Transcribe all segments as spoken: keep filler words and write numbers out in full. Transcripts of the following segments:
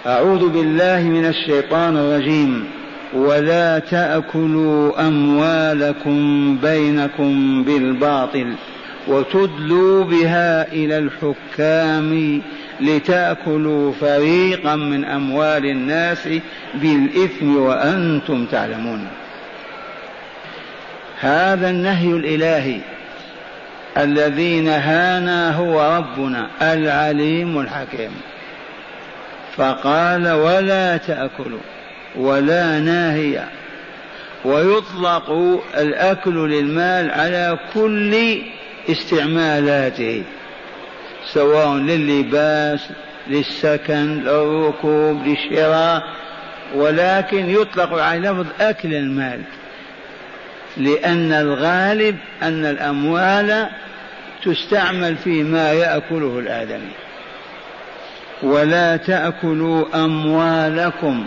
أعوذ بالله من الشيطان الرجيم. ولا تأكلوا أموالكم بينكم بالباطل وتدلوا بها إلى الحكام لتأكلوا فريقا من أموال الناس بالإثم وأنتم تعلمون. هذا النهي الإلهي الذي نهانا هو ربنا العليم الحكيم، فقال ولا تأكلوا، ولا ناهية، ويطلق الأكل للمال على كل استعمالاته، سواء لللباس، للسكن، للركوب، للشراء، ولكن يطلق على لفظ أكل المال، لأن الغالب أن الأموال تستعمل فيما يأكله الآدمي. ولا تأكلوا أموالكم،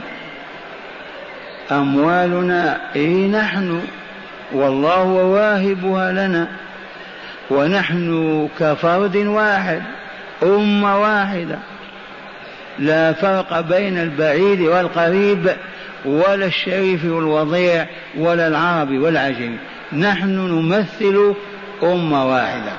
أموالنا إيه نحن، والله واهبها لنا، ونحن كفرد واحد، أمة واحدة، لا فرق بين البعيد والقريب، ولا الشريف والوضيع، ولا العربي والعجمي، نحن نمثل أمة واحدة.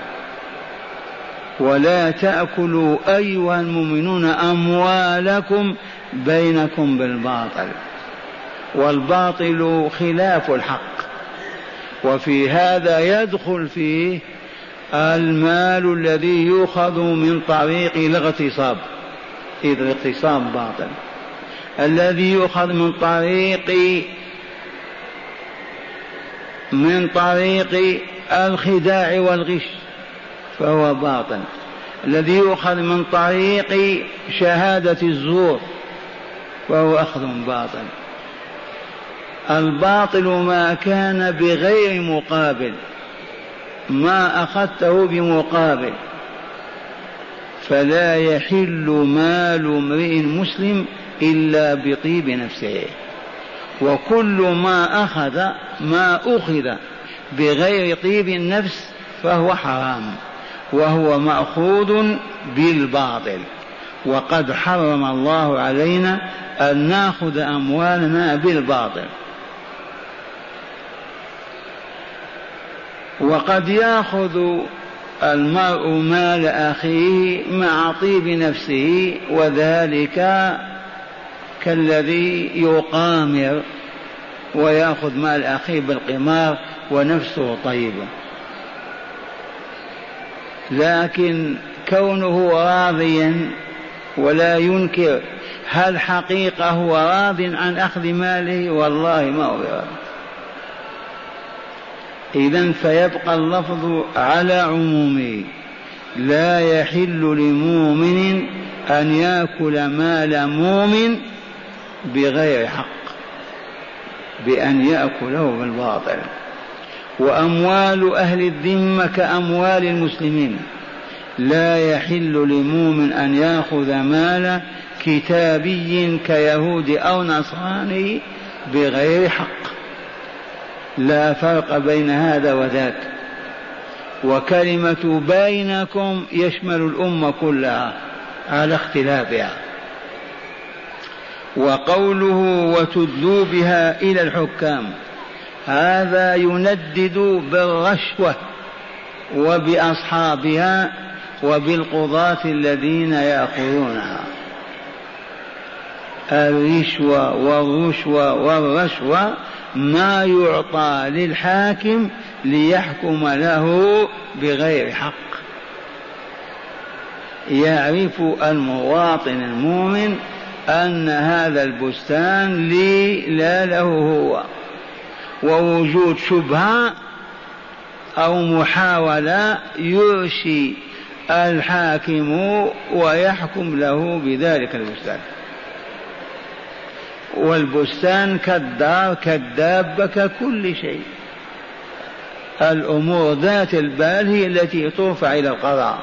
ولا تأكلوا أيها المؤمنون أموالكم بينكم بالباطل، والباطل خلاف الحق، وفي هذا يدخل فيه المال الذي يؤخذ من طريق الاغتصاب، إذ الاغتصاب باطل، الذي يؤخذ من طريق من طريق الخداع والغش فهو باطل، الذي يؤخذ من طريق شهادة الزور فهو أخذ باطل. الباطل ما كان بغير مقابل، ما أخذته بمقابل، فلا يحل مال امرئ مسلم إلا بطيب نفسه، وكل ما أخذ ما أخذ بغير طيب النفس فهو حرام، وهو مأخوذ بالباطل. وقد حرم الله علينا أن نأخذ أموالنا بالباطل. وقد يأخذ المرء مال أخيه مع طيب نفسه، وذلك كالذي يقامر ويأخذ مال أخيه بالقمار ونفسه طيبة، لكن كونه راضيا ولا ينكر، هل حقيقة هو راض عن أخذ ماله؟ والله ما هو راض. إذن فيبقى اللفظ على عمومه، لا يحل لمؤمن أن يأكل مال مؤمن بغير حق، بأن يأكله بالباطل. وأموال أهل الذمة كأموال المسلمين، لا يحل لمؤمن أن يأخذ مال كتابي كيهود أو نصراني بغير حق، لا فرق بين هذا وذاك. وكلمة بينكم يشمل الأمة كلها على اختلافها. وقوله وتدلوا بها إلى الحكام، هذا يندد بالرشوة وبأصحابها وبالقضاة الذين يأخذونها. الرشوة والرشوة والرشوة ما يعطى للحاكم ليحكم له بغير حق. يعرف المواطن المؤمن أن هذا البستان لي لا له هو، ووجود شبهة أو محاولة يرشي الحاكم ويحكم له بذلك البستان. والبستان كالدار كالدابة ككل شيء، الأمور ذات البال هي التي ترفع إلى القضاء.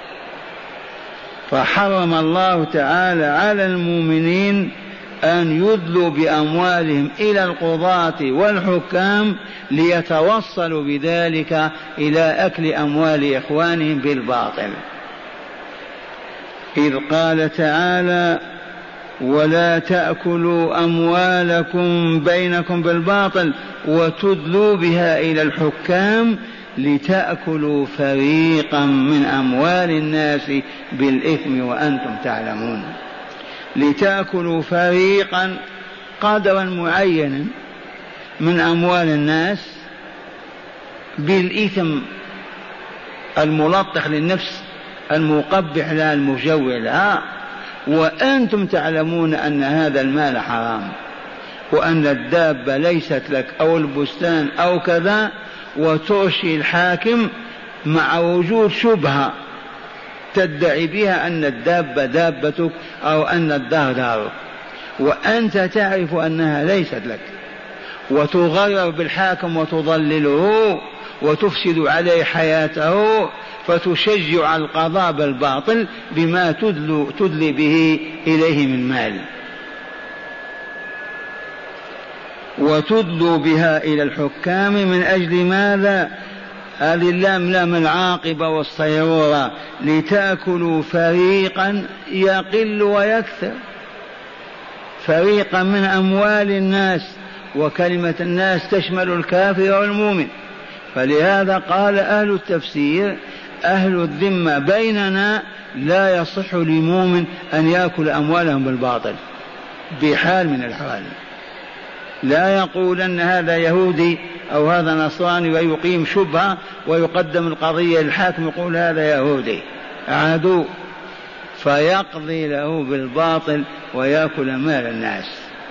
فحرم الله تعالى على المؤمنين أن يدلوا بأموالهم إلى القضاة والحكام ليتوصلوا بذلك إلى أكل أموال إخوانهم بالباطل. إذ قال تعالى ولا تأكلوا أموالكم بينكم بالباطل وتدلوا بها إلى الحكام لتأكلوا فريقا من أموال الناس بالإثم وأنتم تعلمون. لتأكلوا فريقا قدرا معينا من أموال الناس بالإثم الملطخ للنفس المقبح لها المجوع لها، وأنتم تعلمون أن هذا المال حرام وأن الدابة ليست لك أو البستان أو كذا، وترشي الحاكم مع وجود شبهة تدعي بها أن الدابة دابتك أو أن الدار دارك، وأنت تعرف أنها ليست لك، وتغرر بالحاكم وتضلله وتفسد عليه حياته، فتشجع القضاء بالباطل بما تدلي به إليه من مال، وتدلوا بها إلى الحكام من أجل ماذا؟ هذه اللام لام العاقبة والصيرورة، لتأكلوا فريقا يقل ويكثر، فريقا من أموال الناس، وكلمة الناس تشمل الكافر والمؤمن. فلهذا قال أهل التفسير أهل الذمة بيننا لا يصح لمؤمن أن يأكل أموالهم بالباطل بحال من الحوال، لا يقول أن هذا يهودي أو هذا نصراني ويقيم شبهة ويقدم القضية للحاكم يقول هذا يهودي عدو فيقضي له بالباطل ويأكل مال الناس.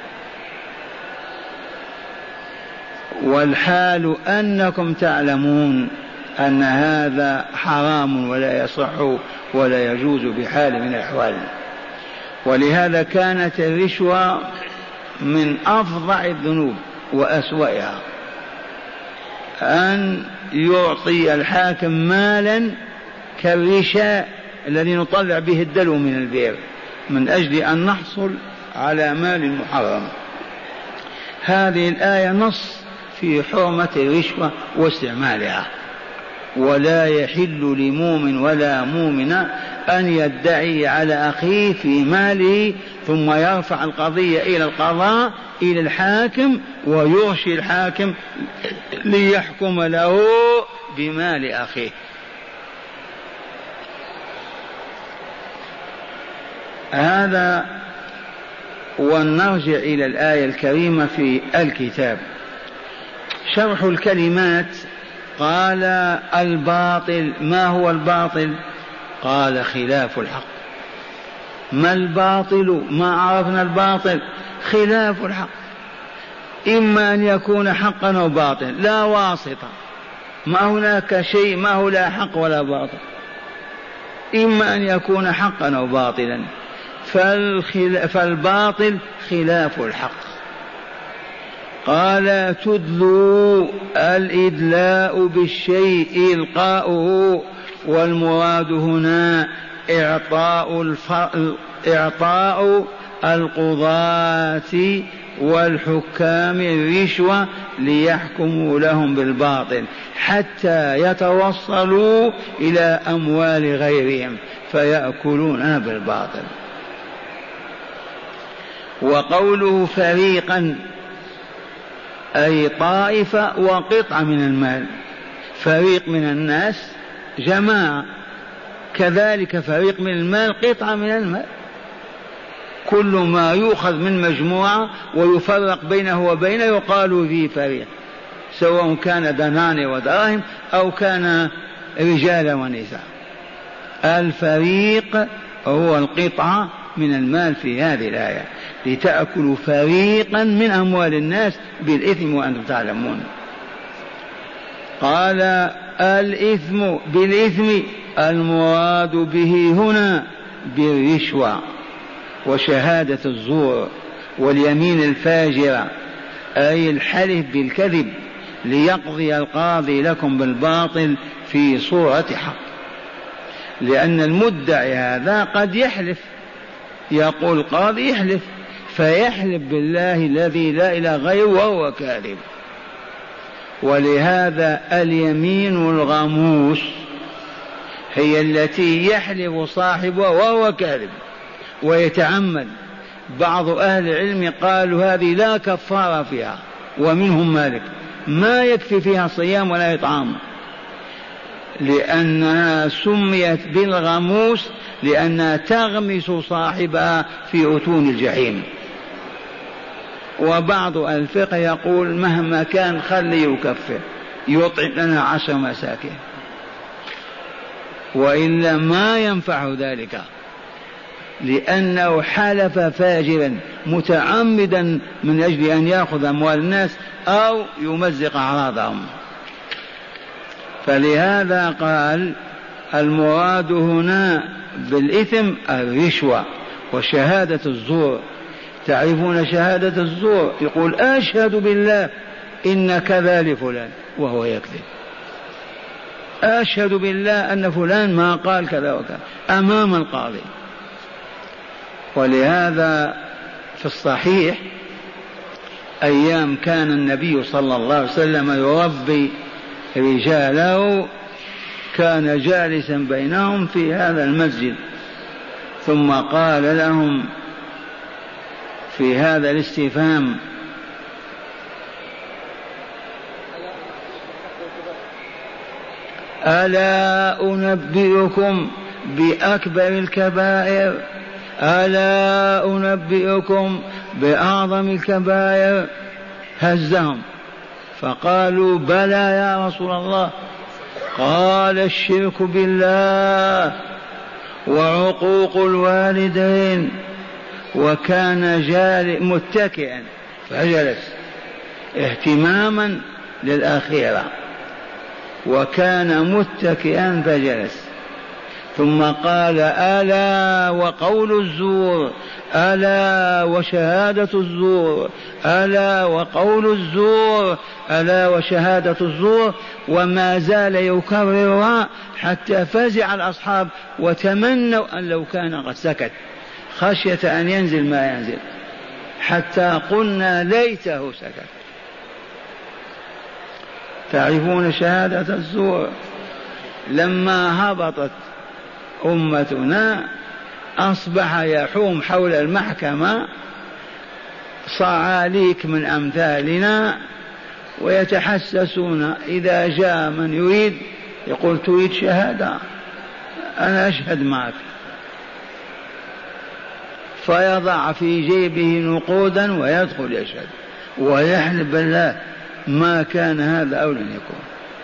والحال أنكم تعلمون أن هذا حرام ولا يصح ولا يجوز بحال من الأحوال. ولهذا كانت الرشوة من أفظع الذنوب وأسوأها، أن يعطي الحاكم مالا كالرشاء الذي نطلع به الدلو من البئر من أجل أن نحصل على مال محرم. هذه الآية نص في حرمة الرشوة واستعمالها، ولا يحل لمؤمن ولا مؤمنة أن يدعي على أخيه في ماله ثم يرفع القضية إلى القضاء إلى الحاكم ويرشي الحاكم ليحكم له بمال أخيه. هذا. ونرجع إلى الآية الكريمة في الكتاب. شرح الكلمات. قال الباطل. ما هو الباطل؟ قال خلاف الحق. ما الباطل؟ ما عرفنا الباطل خلاف الحق، إما أن يكون حقا أو باطل، لا واسطة، ما هناك شيء ما هو لا حق ولا باطل، إما أن يكون حقا أو باطلا. فالباطل خلاف الحق. قال تدلوا الإدلاء بالشيء إلقاؤه، والمراد هنا إعطاء, الف... إعطاء القضاة والحكام الرشوة ليحكموا لهم بالباطل حتى يتوصلوا إلى أموال غيرهم فيأكلون بالباطل. وقوله فريقا أي طائفة وقطعة من المال، فريق من الناس جماعة، كذلك فريق من المال قطعة من المال. كل ما يؤخذ من مجموعة ويفرق بينه وبينه يقال ذي فريق، سواء كان دنانير ودراهم أو كان رجال ونساء. الفريق هو القطعة من المال في هذه الآية، لتأكلوا فريقا من أموال الناس بالإثم وأنتم تعلمون. قال الإثم بالإثم المراد به هنا بالرشوة وشهادة الزور واليمين الفاجرة، أي الحلف بالكذب ليقضي القاضي لكم بالباطل في صورة حق. لأن المدعي هذا قد يحلف، يقول القاضي يحلف فيحلف بالله الذي لا إله غيره وهو كاذب. ولهذا اليمين الغموس هي التي يحلف صاحبها وهو كاذب ويتعمد بعض أهل العلم قالوا هذه لا كفارة فيها، ومنهم مالك، ما يكفي فيها صيام ولا إطعام، لأنها سميت بالغموس لأنها تغمس صاحبها في أتون الجحيم. وبعض الفقه يقول مهما كان خلي يكفر، يطعم لنا عشر مساكين، وإلا ما ينفع ذلك، لأنه حلف فاجرا متعمدا من أجل أن يأخذ أموال الناس أو يمزق أعراضهم. فلهذا قال المراد هنا بالإثم الرشوة وشهادة الزور. تعرفون شهادة الزور؟ يقول أشهد بالله إن كذا لفلان وهو يكذب، أشهد بالله أن فلان ما قال كذا وكذا أمام القاضي. ولهذا في الصحيح أيام كان النبي صلى الله عليه وسلم يربي رجاله كان جالسا بينهم في هذا المسجد، ثم قال لهم في هذا الاستفهام: ألا أنبئكم بأكبر الكبائر؟ ألا أنبئكم بأعظم الكبائر؟ هزهم فقالوا بلى يا رسول الله. قال الشرك بالله وعقوق الوالدين. وكان جال متكئا فجلس اهتماما للآخرة، وكان متكئا فجلس، ثم قال: ألا وقول الزور، ألا وشهادة الزور، ألا وقول الزور، ألا وشهادة الزور. وما زال يكررها حتى فزع الأصحاب وتمنوا أن لو كان قد سكت، خشية أن ينزل ما ينزل، حتى قلنا ليته سكت. تعرفون شهادة الزور؟ لما هبطت أمتنا أصبح يحوم حول المحكمة صعاليك من أمثالنا ويتحسسون. إذا جاء من يريد يقول: تريد شهادة؟ أنا أشهد معك، فيضع في جيبه نقودا ويدخل يشهد ويحلف بالله ما كان هذا أو لن يكون.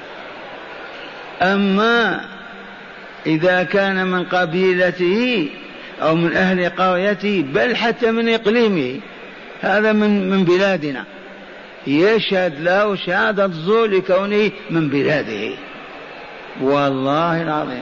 أما إذا كان من قبيلته أو من أهل قريته بل حتى من إقليمه، هذا من من بلادنا، يشهد له شهادة الزور لكونه من بلاده. والله العظيم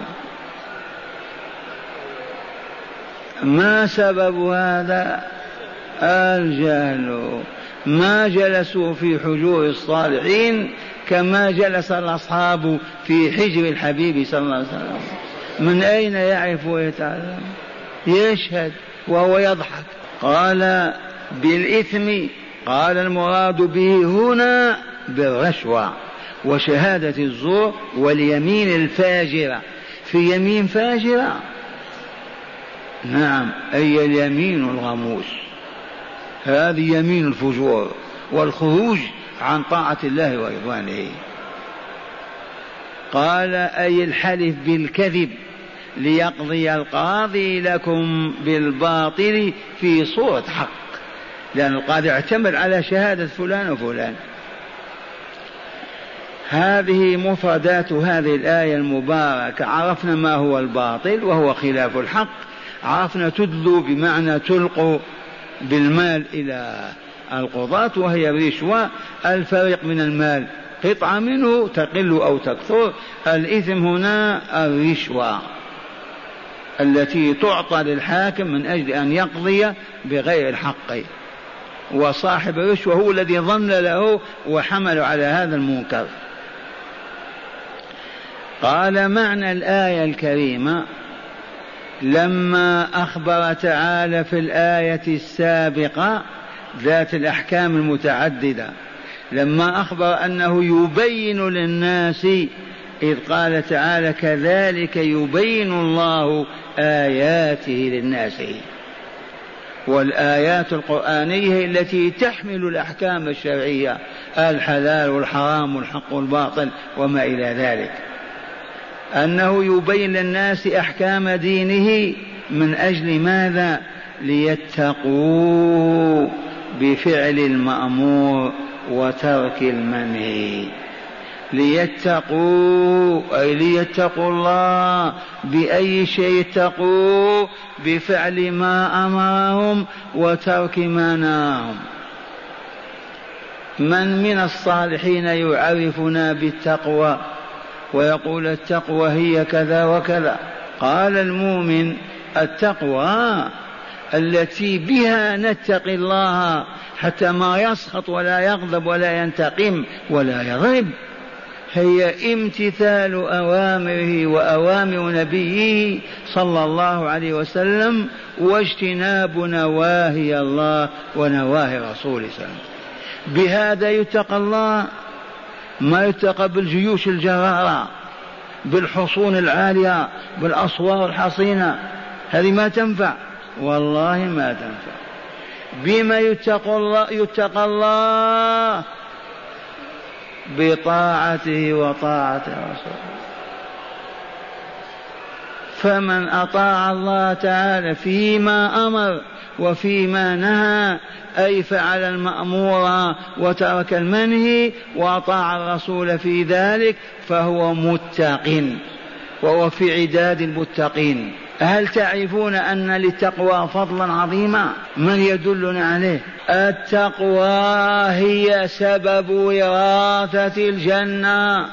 ما سبب هذا؟ الجهل. ما جلسوا في حجور الصالحين كما جلس الأصحاب في حجر الحبيب صلى الله عليه وسلم. من أين يعرف ويتعلم؟ يشهد وهو يضحك. قال بالإثم، قال المراد به هنا بالرشوة وشهادة الزور واليمين الفاجرة. في يمين فاجرة، نعم، أي اليمين الغموس، هذه يمين الفجور والخروج عن طاعة الله ورضوانه. قال أي الحلف بالكذب ليقضي القاضي لكم بالباطل في صورة حق، لأن القاضي اعتمد على شهادة فلان وفلان. هذه مفردات هذه الآية المباركة. عرفنا ما هو الباطل وهو خلاف الحق، عرفنا تدلوا بمعنى تلقوا بالمال إلى القضاة وهي الرشوة، الفريق من المال قطعة منه تقل أو تكثر. الإثم هنا الرشوة التي تعطى للحاكم من أجل أن يقضي بغير الحق، وصاحب الرشوة هو الذي ظن له وحمل على هذا المنكر. قال معنى الآية الكريمة لما أخبر تعالى في الآية السابقة ذات الأحكام المتعددة، لما أخبر أنه يبين للناس، إذ قال تعالى كذلك يبين الله آياته للناس، والآيات القرآنية التي تحمل الأحكام الشرعية، الحلال والحرام والحق والباطل وما إلى ذلك، أنه يبين للناس أحكام دينه من أجل ماذا؟ ليتقوا بفعل المأمور وترك المنهي. ليتقوا أي ليتقوا الله. بأي شيء يتقوا؟ بفعل ما أمرهم وترك ما نهاهم. من من الصالحين يعرفنا بالتقوى ويقول التقوى هي كذا وكذا؟ قال المؤمن التقوى التي بها نتقي الله حتى ما يسخط ولا يغضب ولا ينتقم ولا يضرب، هي امتثال أوامره وأوامر نبيه صلى الله عليه وسلم واجتناب نواهي الله ونواهي رسوله صلى الله عليه وسلم. بهذا يتقى الله، ما يتقى بالجيوش الجرارة بالحصون العالية بالأسوار الحصينة، هذه ما تنفع، والله ما تنفع. بما يتقى الله؟ يتقى الله بطاعته وطاعة رسوله. فمن أطاع الله تعالى فيما أمر وفيما نهى، أي فعل المأمور وترك المنهي وأطاع الرسول في ذلك، فهو متق وهو في عداد المتقين. هل تعرفون أن للتقوى فضلا عظيما؟ من يدلنا عليه؟ التقوى هي سبب وراثة الجنة.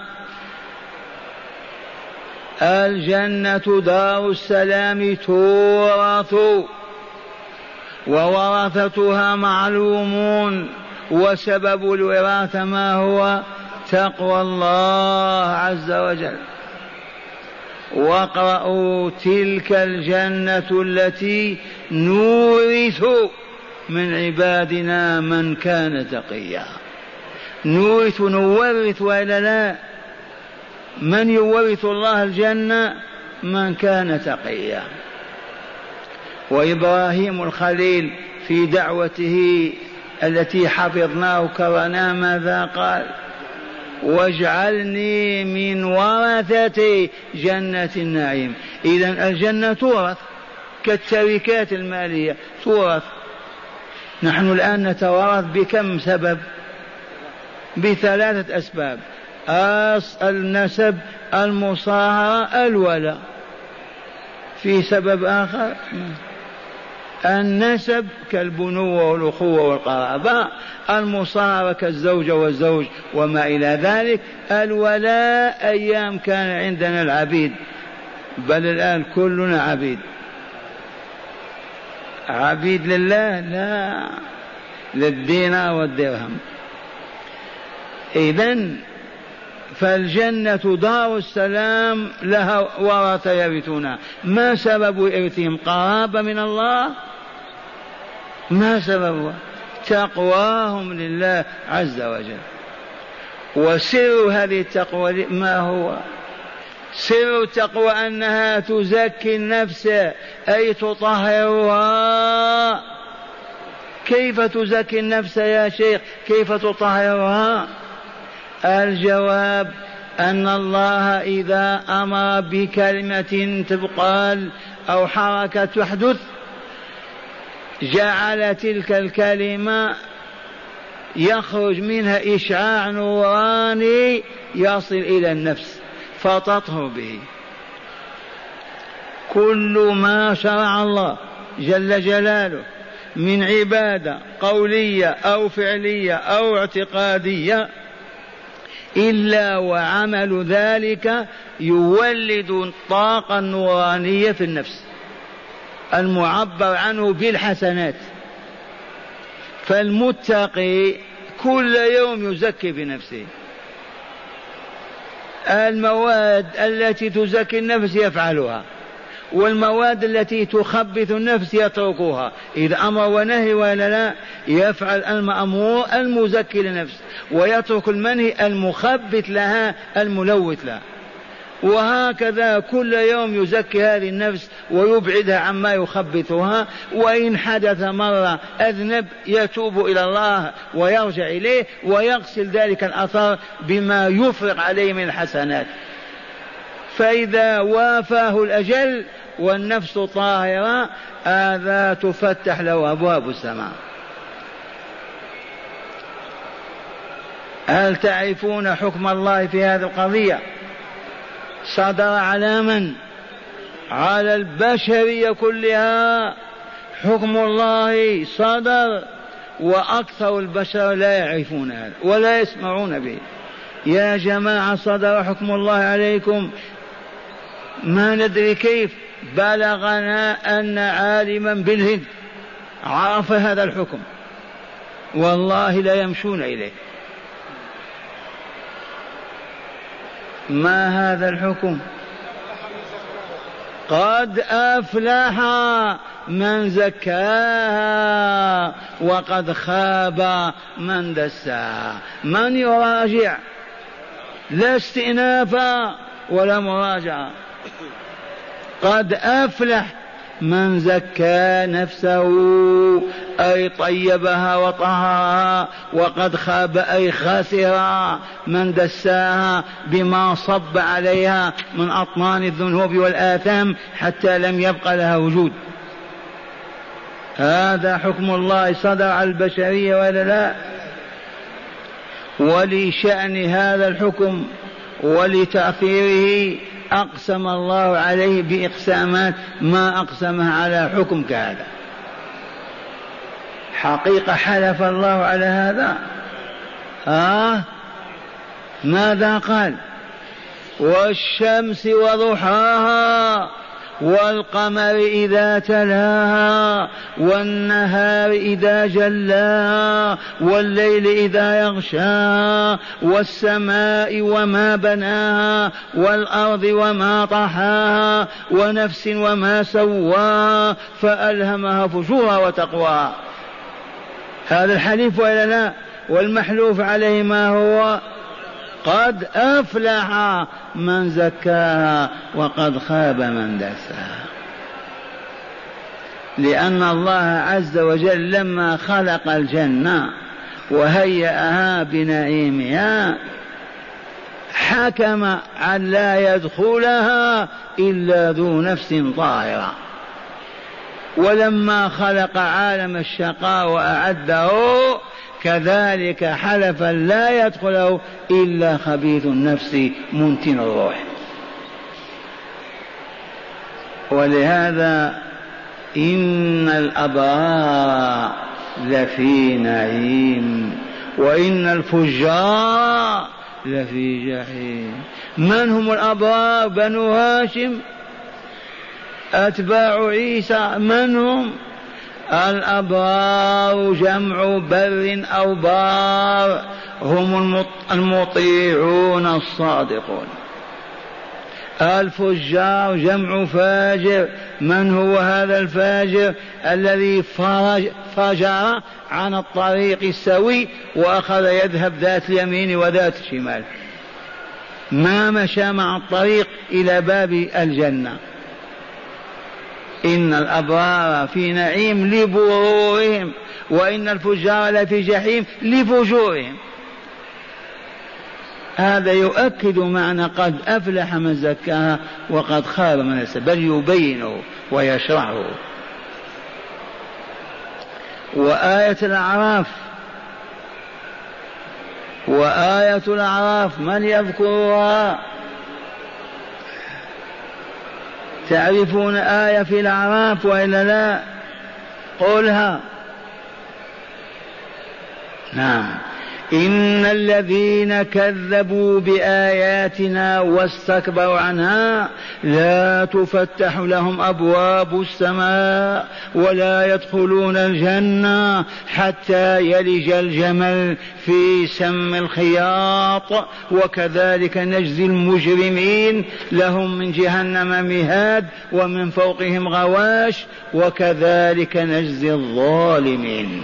الجنة دار السلام تورث وورثتها معلومون، وسبب الوراثة ما هو؟ تقوى الله عز وجل. واقرأوا تلك الجنة التي نورث من عبادنا من كان تقيا. نورث نورث وإلا لا؟ من يورث الله الجنة؟ من كان تقيا. وإبراهيم الخليل في دعوته التي حفظناه كرنا ماذا قال؟ واجعلني من ورثة جنة النعيم. إذن الجنة تورث كالتركات المالية تورث. نحن الآن نتوارث بكم سبب؟ بثلاثة أسباب: النسب، المصاهرة، الولاء. في سبب آخر؟ النسب كالبنوة والأخوة والقرابة، المصاهرة كالزوجة والزوج وما إلى ذلك، الولاء أيام كان عندنا العبيد، بل الآن كلنا عبيد. عبيد لله؟ لا، للدينار والدرهم. إذن فالجنة دار السلام لها ورثة يرثونها. ما سبب إرثهم؟ قرابة من الله؟ ما سببها؟ تقواهم لله عز وجل. وسر هذه التقوى ما هو؟ سر التقوى أنها تزكي النفس، أي تطهرها. كيف تزكي النفس يا شيخ؟ كيف تطهرها؟ الجواب أن الله إذا أمر بكلمة تقال أو حركة تحدث جعل تلك الكلمة يخرج منها إشعاع نوراني يصل إلى النفس فتطهر به. كل ما شرع الله جل جلاله من عبادة قولية أو فعلية أو اعتقادية إلا وعمل ذلك يولد الطاقة النورانية في النفس المعبر عنه بالحسنات. فالمتقي كل يوم يزكي بنفسه. المواد التي تزكي النفس يفعلها، والمواد التي تخبث النفس يتركها. إذا أمر ونهي ولا لا؟ يفعل المأمور المزكي لنفس ويترك المنهي المخبث لها الملوث لها. وهكذا كل يوم يزكي هذه النفس ويبعدها عما يخبثها، وإن حدث مرة أذنب يتوب إلى الله ويرجع إليه ويغسل ذلك الأثر بما يفرغ عليه من الحسنات. فإذا وافاه الأجل والنفس طاهرة هذا تفتح له أبواب السماء. هل تعرفون حكم الله في هذه القضية؟ صدر على من؟ على البشرية كلها. حكم الله صدر وأكثر البشر لا يعرفون هذا ولا يسمعون به. يا جماعة صدر حكم الله عليكم، ما ندري كيف بلغنا أن عالما بالهند عرف هذا الحكم، والله لا يمشون إليه. ما هذا الحكم؟ قد أفلح من زكاها وقد خاب من دساها. من يراجع؟ لا استئنافا ولا مراجعة. قد أفلح من زكى نفسه أي طيبها وطهرها، وقد خاب أي خسر من دساها بما صب عليها من أطنان الذنوب والآثام حتى لم يبق لها وجود. هذا حكم الله صدر على البشرية ولا لا؟ ولشأن هذا الحكم ولتأثيره أقسم الله عليه بإقسامات ما أقسمها على حكم كهذا. حقيقة حلف الله على هذا. آه ماذا قال؟ والشمس وضحاها والقمر إذا تلاها والنهار إذا جلاها والليل إذا يغشاها والسماء وما بناها والأرض وما طحاها ونفس وما سواها فألهمها فجورها وتقواها. هذا الحليف ولا لا؟ والمحلوف عليه ما هو؟ قد أفلح من زكاها وقد خاب من دساها. لأن الله عز وجل لما خلق الجنة وهيأها بنعيمها حكم أن لا يدخلها إلا ذو نفس طاهرة، ولما خلق عالم الشقاء وأعده كذلك حلف لا يدخله إلا خبيث النفس منتن الروح. ولهذا إن الأبرار لفي نعيم وإن الفجار لفي جحيم. من هم الأبرار؟ بنو هاشم أتباع عيسى. من هم الأبرار؟ جمع بر أو بار، هم المطيعون الصادقون. الفجار جمع فاجر. من هو هذا الفاجر؟ الذي فجر عن الطريق السوي وأخذ يذهب ذات اليمين وذات الشمال، ما مشى مع الطريق إلى باب الجنة. إن الأبرار في نعيم لبرورهم وإن الفجار لفي جحيم لفجورهم. هذا يؤكد معنى قد أفلح من زكاها وقد خاب من دساها، بل يبينه ويشرحه. وآية الأعراف، وآية الأعراف من يذكرها؟ تعرفون آية في الأعراف وإلا لا؟ قولها. نعم. إن الذين كذبوا بآياتنا واستكبروا عنها لا تفتح لهم أبواب السماء ولا يدخلون الجنة حتى يلج الجمل في سم الخياط وكذلك نجزي المجرمين لهم من جهنم مهاد ومن فوقهم غواش وكذلك نجزي الظالمين.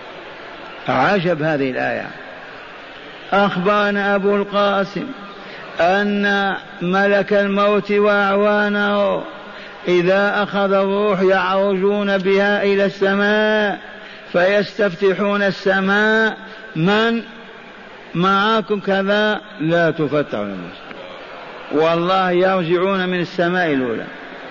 عجب هذه الآية. أخبرنا أبو القاسم أن ملك الموت وأعوانه إذا أخذ الروح يعرجون بها إلى السماء فيستفتحون السماء، من معكم كذا، لا تفتح النفس، والله يرجعون من السماء الأولى.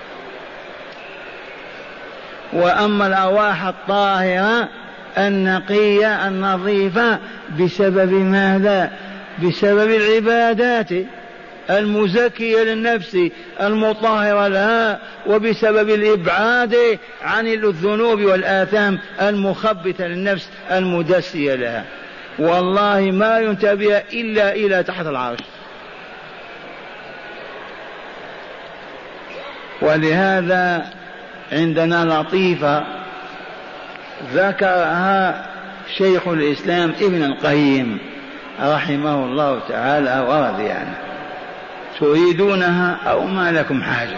وأما الأرواح الطاهرة النقية النظيفة بسبب ماذا؟ بسبب العبادات المزكية للنفس المطهرة لها، وبسبب الإبعاد عن الذنوب والآثام المخبثة للنفس المدسية لها. والله ما ينتبه إلا إلى تحت العرش. ولهذا عندنا لطيفة ذكرها شيخ الإسلام ابن القيم رحمه الله تعالى ورضي عنه، تريدونها أو ما لكم حاجة؟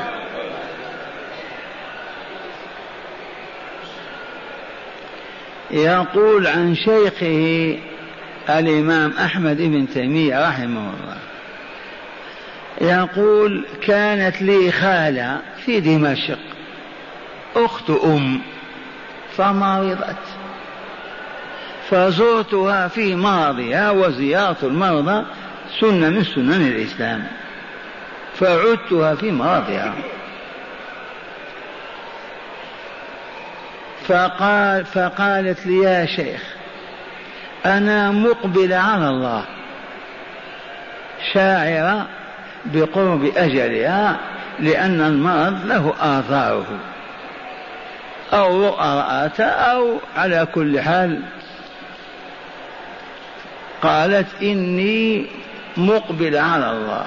يقول عن شيخه الإمام أحمد بن تيمية رحمه الله، يقول: كانت لي خالة في دمشق أخت أم فمرضت، فزرتها في مرضها، وزيارة المرضى سنة من سنن الإسلام، فعدتها في مرضها، فقال فقالت لي: يا شيخ أنا مقبلة على الله، شاعرة بقرب أجلها، لأن المرض له آثاره، أو رؤى أو على كل حال. قالت: إني مقبلة على الله،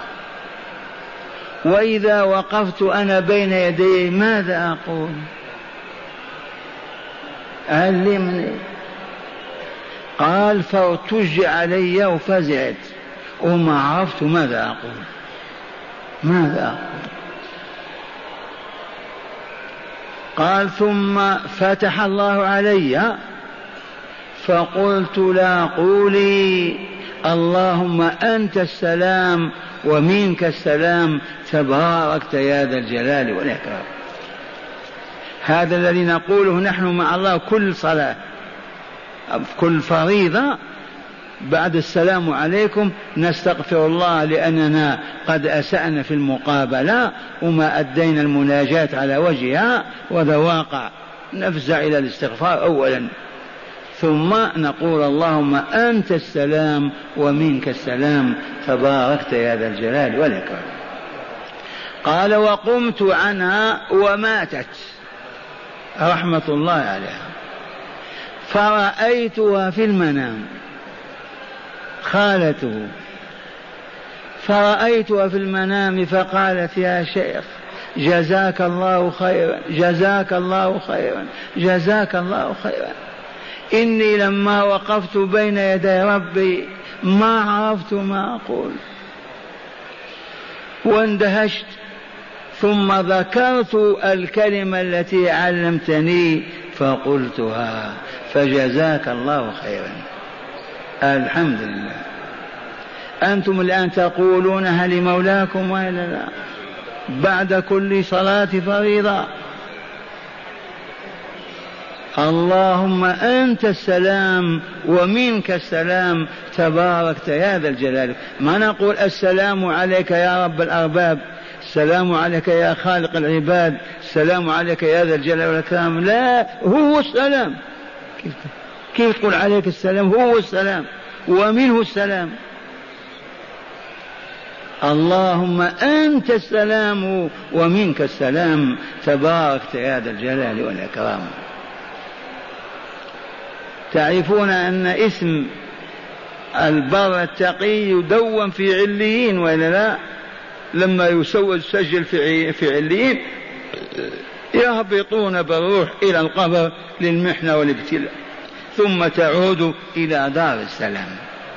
وإذا وقفت أنا بين يدي ماذا أقول؟ علمني. قال: فارتج علي وفزعت وما عرفت ماذا أقول، ماذا أقول؟ قال: ثم فتح الله علي فقلت لا قولي اللهم أنت السلام ومنك السلام تباركت يا ذا الجلال والإكرام. هذا الذي نقوله نحن مع الله كل صلاة، كل فريضة بعد السلام عليكم نستغفر الله لأننا قد أسأنا في المقابلة وما أدينا المناجاة على وجهها، وذا واقع نفزع إلى الاستغفار أولا، ثم نقول اللهم أنت السلام ومنك السلام تباركت يا ذا الجلال والإكرام. قال: وقمت عنها وماتت رحمة الله عليها، فرأيتها في المنام، خالته، فرأيتها في المنام فقالت: يا شيخ جزاك الله خيرا، جزاك الله خيرا، جزاك الله خيرا، إني لما وقفت بين يدي ربي ما عرفت ما أقول واندهشت، ثم ذكرت الكلمة التي علمتني فقلتها، فجزاك الله خيرا. الحمد لله. أنتم الآن تقولونها لمولاكم وإلا لا؟ بعد كل صلاة فريضة: اللهم أنت السلام ومنك السلام تباركت يا ذا الجلال. ما نقول السلام عليك يا رب الأرباب، السلام عليك يا خالق العباد، السلام عليك يا ذا الجلال والإكرام، لا، هو السلام. كيف, كيف تقول عليك السلام؟ هو السلام ومنه السلام. اللهم أنت السلام ومنك السلام تباركت يا ذا الجلال والإكرام. تعرفون أن اسم البر التقي يدون في عليين وإلا لا؟ لما يسوى يسجل في عليين يهبطون بالروح إلى القبر للمحنة والابتلاء، ثم تعود إلى دار السلام.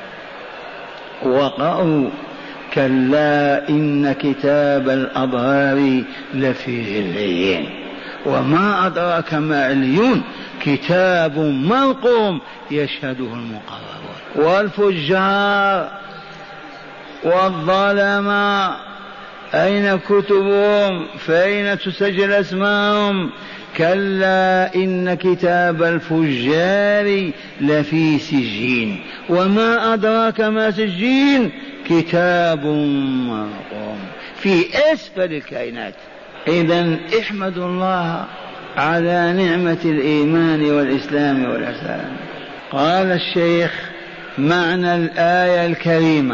وقرأوا: كلا إن كتاب الأبرار لفي عليين، وما أدراك ما عليون، كتاب مرقوم يشهده المقربون. والفجار والظلماء أين كتبهم؟ فأين تسجل أسماءهم؟ كلا إن كتاب الفجار لفي سجين. وما أدراك ما سجين؟ كتاب مرقوم في أسفل الكائنات. إذن احمدوا الله على نعمة الإيمان والإسلام والإحسان. قال الشيخ: معنى الآية الكريمة.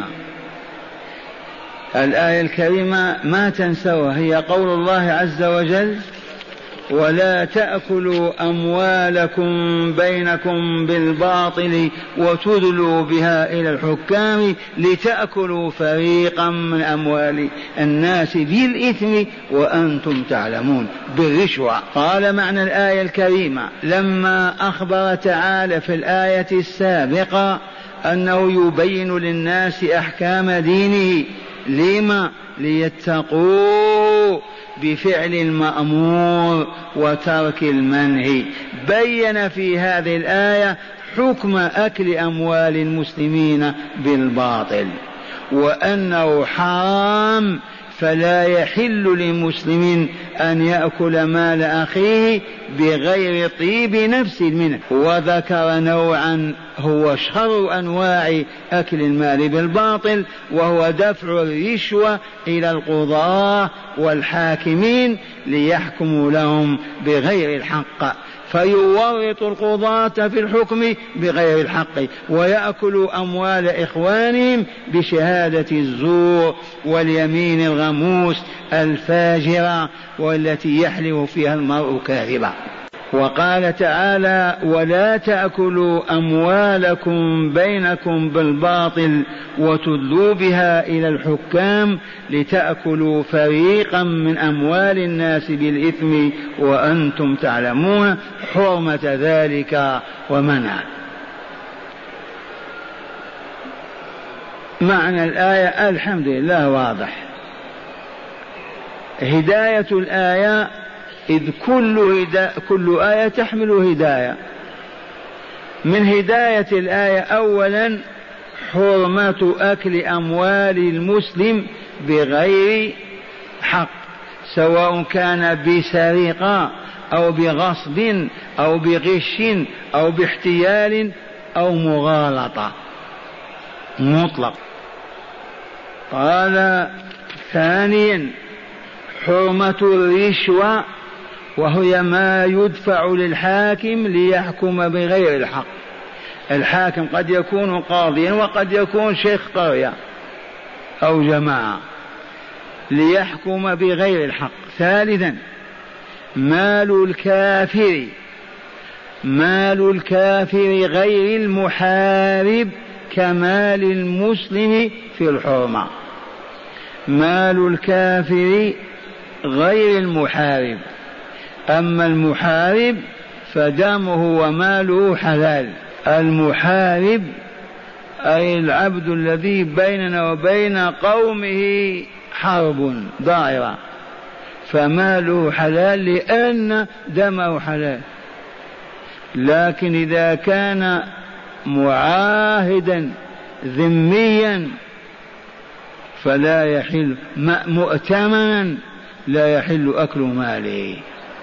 الآية الكريمة ما تنسوها، هي قول الله عز وجل: ولا تأكلوا أموالكم بينكم بالباطل وتدلوا بها إلى الحكام لتأكلوا فريقا من أموال الناس بالإثم وأنتم تعلمون، بالرشوة. قال: معنى الآية الكريمة لما أخبر تعالى في الآية السابقة أنه يبين للناس أحكام دينه. لما؟ ليتقوا بفعل المأمور وترك المنهي. بين في هذه الآية حكم أكل أموال المسلمين بالباطل، وأنه حرام، فلا يحل لمسلم أن يأكل مال أخيه بغير طيب نفس منه. وذكر نوعا هو شر أنواع أكل المال بالباطل، وهو دفع الرشوة إلى القضاة والحاكمين ليحكموا لهم بغير الحق، فيورط القضاة في الحكم بغير الحق، ويأكلوا أموال إخوانهم بشهادة الزور واليمين الغموس الفاجرة والتي يحلف فيها المرء كاذبا. وقال تعالى: ولا تأكلوا أموالكم بينكم بالباطل وتدلوا بها إلى الحكام لتأكلوا فريقا من أموال الناس بالإثم وأنتم تعلمون حرمة ذلك ومنع. معنى الآية الحمد لله واضح. هداية الآية، إذ كل, هدا... كل آية تحمل هداية. من هداية الآية أولا حرمة أكل أموال المسلم بغير حق، سواء كان بسرقة أو بغصب أو بغش أو باحتيال أو مغالطة مطلق. قال ثانيا حرمة الرشوة، وهي ما يدفع للحاكم ليحكم بغير الحق. الحاكم قد يكون قاضيا وقد يكون شيخ قرية أو جماعة ليحكم بغير الحق. ثالثا مال الكافر، مال الكافر غير المحارب كمال المسلم في الحرمة. مال الكافر غير المحارب، أما المحارب فدمه وماله حلال. المحارب أي العبد الذي بيننا وبين قومه حرب ضائرة، فماله حلال لأن دمه حلال. لكن إذا كان معاهدا ذميا فلا يحل، مؤتمنا لا يحل أكل ماله.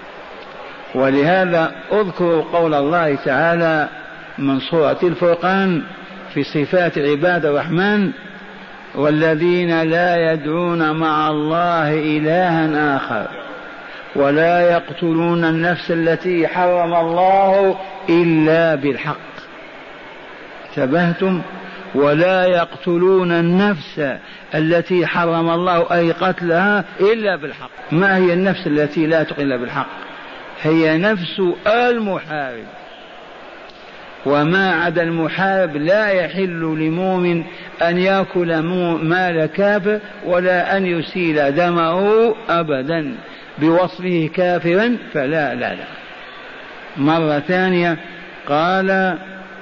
ولهذا اذكروا قول الله تعالى من سورة الفرقان في صفات عباد الرحمن: والذين لا يدعون مع الله إلها آخر ولا يقتلون النفس التي حرم الله إلا بالحق. انتبهتم؟ ولا يقتلون النفس التي حرم الله أي قتلها إلا بالحق. ما هي النفس التي لا تقتل إلا بالحق؟ هي نفس المحارب. وما عدا المحارب لا يحل لمؤمن أن يأكل مال كافر ولا أن يسيل دمه أبدا بوصفه كافرا، فلا لا لا. مرة ثانية قال: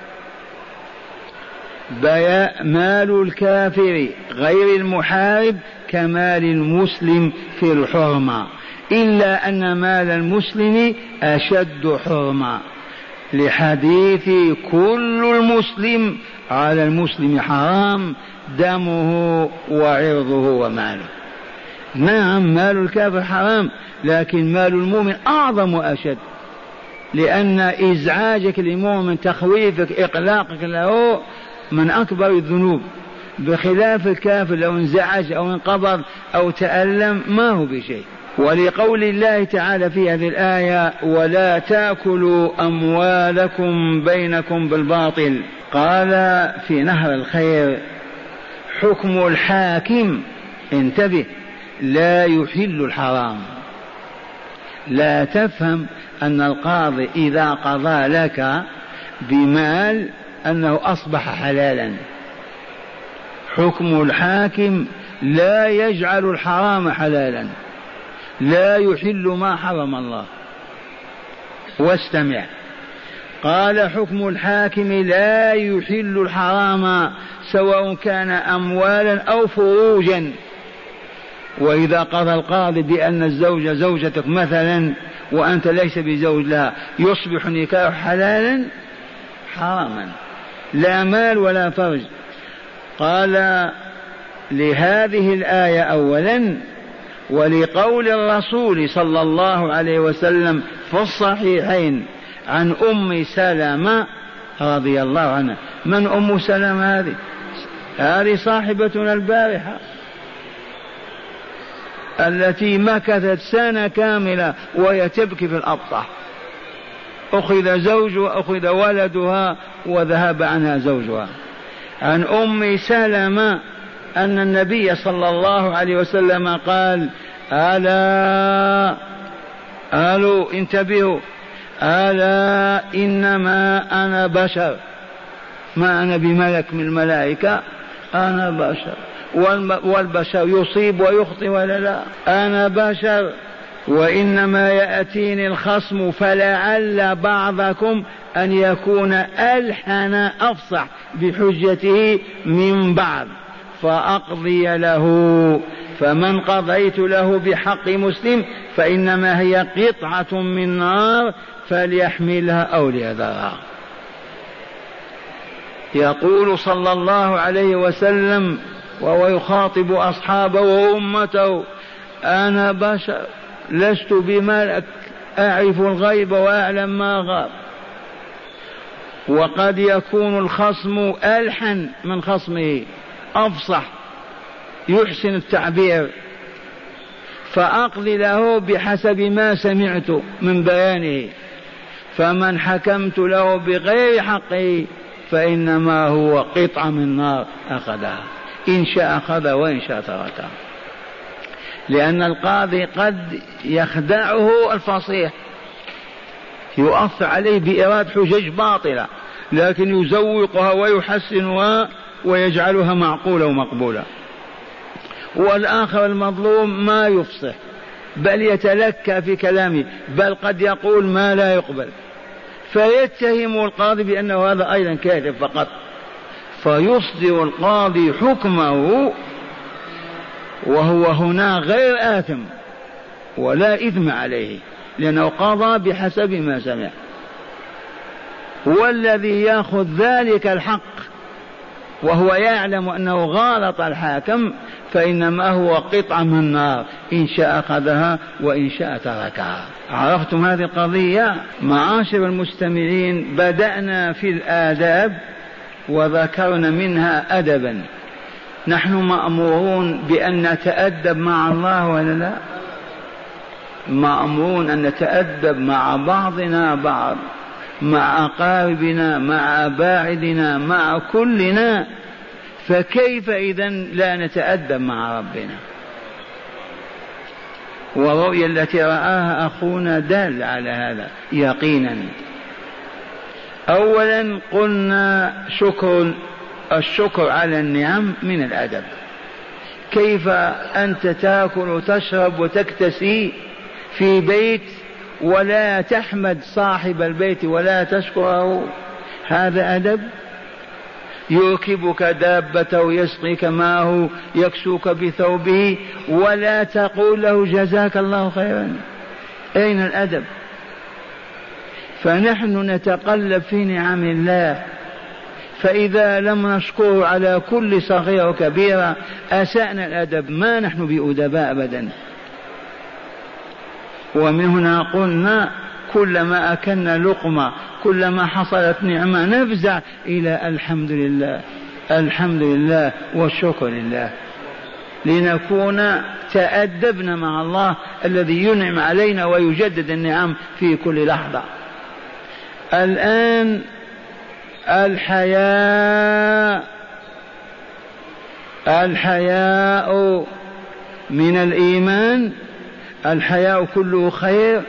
مال الكافر غير المحارب كمال المسلم في الحرمة، إلا أن مال المسلم أشد حرمة. لحديث كل المسلم على المسلم حرام دمه وعرضه وماله. نعم مال الكافر حرام، لكن مال المؤمن أعظم وأشد، لأن إزعاجك للمؤمن، تخويفك، إقلاقك له من أكبر الذنوب، بخلاف الكافر لو انزعج أو انقبض أو تألم ما هو بشيء. ولقول الله تعالى في هذه الآية ولا تأكلوا أموالكم بينكم بالباطل، قال في نهر الخير حكم الحاكم، انتبه، لا يحل الحرام. لا تفهم أن القاضي إذا قضى لك بمال أنه أصبح حلالا. حكم الحاكم لا يجعل الحرام حلالا، لا يحل ما حرم الله. واستمع، قال حكم الحاكم لا يحل الحرام سواء كان أموالا أو فروجا. وإذا قضى القاضي بأن الزوجة زوجتك مثلا وأنت ليس بزوج لها، يصبح نكاح حلالا حراما، لا مال ولا فرج. قال لهذه الآية أولا، ولقول الرسول صلى الله عليه وسلم في الصحيحين عن أم سلمة رضي الله عنها. من أم سلمة هذه؟ هذه صاحبتنا البارحة التي مكثت سنة كاملة وهي تبكي في الأبطح، أخذ زوجها أخذ ولدها وذهب عنها زوجها. عن أم سلمة أن النبي صلى الله عليه وسلم قال ألا ألو انتبهوا ألا إنما أنا بشر، ما أنا بملك من الملائكة، أنا بشر، والبشر يصيب ويخطئ ولا لا، أنا بشر، وإنما يأتيني الخصم فلعل بعضكم أن يكون ألحن أفصح بحجته من بعض فأقضي له، فمن قضيت له بحق مسلم فإنما هي قطعة من نار فليحملها أو ليذرها. يقول صلى الله عليه وسلم وهو يخاطب أصحابه وأمته أنا بشر لست بملك أعرف الغيب وأعلم ما غاب. وقد يكون الخصم ألحن من خصمه، أفصح، يحسن التعبير، فأقضي له بحسب ما سمعت من بيانه، فمن حكمت له بغير حقه فإنما هو قطعة من نار أخذها، إن شاء أخذ وإن شاء تركها. لأن القاضي قد يخدعه الفصيح، يؤثر عليه بإيراد حجج باطلة، لكن يزوقها ويحسنها ويجعلها معقولة ومقبولة. والآخر المظلوم ما يفصح بل يتلكى في كلامه، بل قد يقول ما لا يقبل، فيتهم القاضي بأنه هذا أيضا كاذب فقط، فيصدر القاضي حكمه وهو هنا غير آثم ولا إثم عليه، لأنه قضى بحسب ما سمع. والذي يأخذ ذلك الحق وهو يعلم أنه غلط الحاكم فإنما هو قطعة من النار، إن شاء أخذها وإن شاء تركها. عرفتم هذه القضية؟ معاشر المستمعين، بدأنا في الآداب وذكرنا منها أدبا. نحن مأمورون بأن نتأدب مع الله ولا لا؟ مأمورون أن نتأدب مع بعضنا بعض، مع أقاربنا، مع أباعدنا، مع كلنا، فكيف إذن لا نتأدب مع ربنا؟ والرؤيا التي رآها أخونا دال على هذا يقينا. أولا قلنا شكر، الشكر على النعم من الأدب. كيف أنت تأكل وتشرب وتكتسي في بيت ولا تحمد صاحب البيت ولا تشكره؟ هذا أدب؟ يركبك دابته ويسقيك ماءه يكسوك بثوبه ولا تقول له جزاك الله خيرا؟ أين الأدب؟ فنحن نتقلب في نعم الله، فإذا لم نشكره على كل صغيرة وكبيرة أسأنا الأدب، ما نحن بأدباء أبدا. ومن هنا قلنا كلما أكلنا لقمة كلما حصلت نعمة نفزع إلى الحمد لله الحمد لله والشكر لله، لنكون تأدبنا مع الله الذي ينعم علينا ويجدد النعم في كل لحظة. الآن الحياء، الحياء من الإيمان، الحياء كله خير.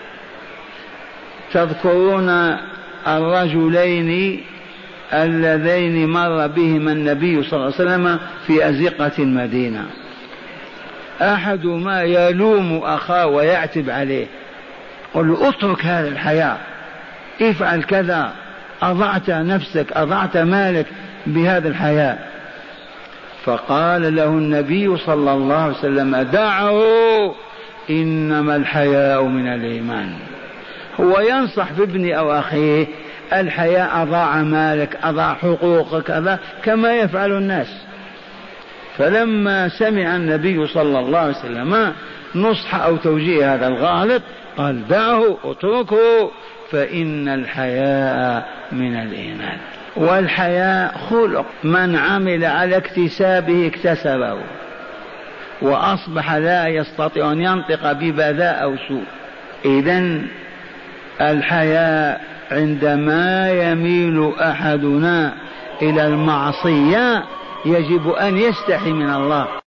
تذكرون الرجلين اللذين مر بهما النبي صلى الله عليه وسلم في أزقة المدينة، أحدهما يلوم أخاه ويعتب عليه، قل له اترك هذا الحياء، افعل كذا، أضعت نفسك أضعت مالك بهذا الحياء. فقال له النبي صلى الله عليه وسلم دعه، إنما الحياء من الإيمان. هو ينصح بابن أو أخيه الحياء أضاع مالك أضاع حقوقك كذا كما يفعل الناس. فلما سمع النبي صلى الله عليه وسلم نصح أو توجيه هذا الغالط قال دعه اتركه، فإن الحياء من الإيمان. والحياء خلق، من عمل على اكتسابه اكتسبه، وأصبح لا يستطيع أن ينطق ببذاء أو سوء. إذن الحياء عندما يميل أحدنا إلى المعصية يجب أن يستحي من الله.